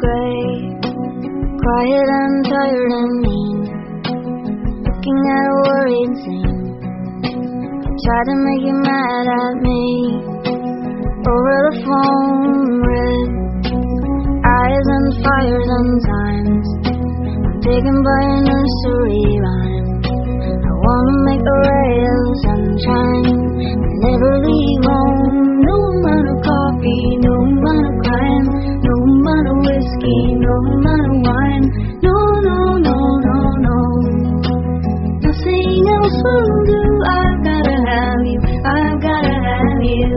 gray, quiet and tired and mean, looking at a worried scene. I tried to make you mad at me over the phone, red eyes and fire sometimes. I'm taken by a nursery rhyme. I wanna make a ray of sunshine and never leave home. No amount of coffee, no amount of crime, no amount of whiskey, no amount of wine. No, no, no, no, no. Nothing else will do. I've gotta have you. I've gotta have you.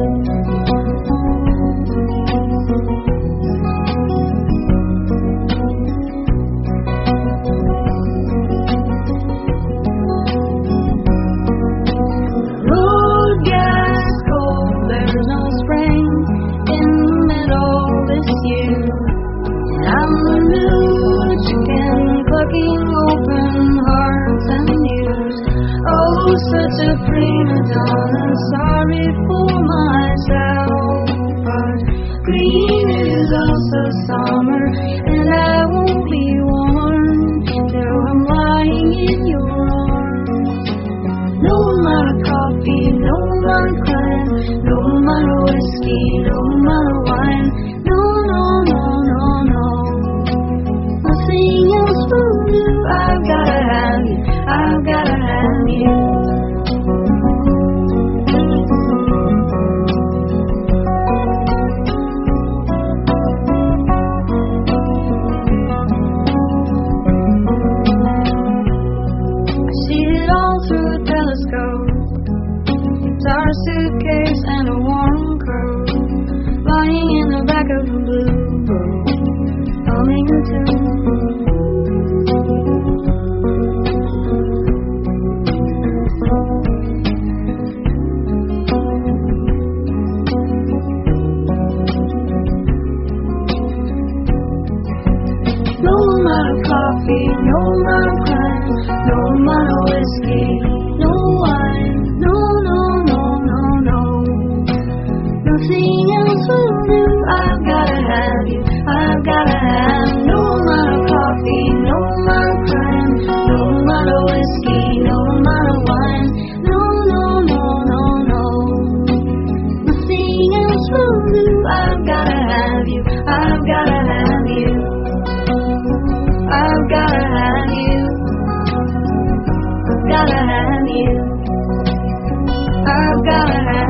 Open hearts and news. Oh, such a prima donna. Sorry for myself, but green is also summer, and I won't be warm till I'm lying in your arms. No amount of coffee, no amount of crime, no amount of whiskey, no amount of wine. No, no, no, no, no. Nothing else will do. I've gotta have you. I've gotta have you. I see it all through a telescope. Guitar, suitcase, and a warm coat, lying in the back of a blue boat, humming a tune. No amount of coffee, no amount of crime, no amount of whiskey, no wine. No, no, no, no, no. Nothing else will do. I've gotta have you. I've gotta have. No amount of coffee, no amount of crime, no amount of whiskey, no amount of wine. No, no, no, no, no. Nothing else will do. I've gotta have you. I've gotta have you. I've gotta have you. I've gotta have you. I've gotta have you.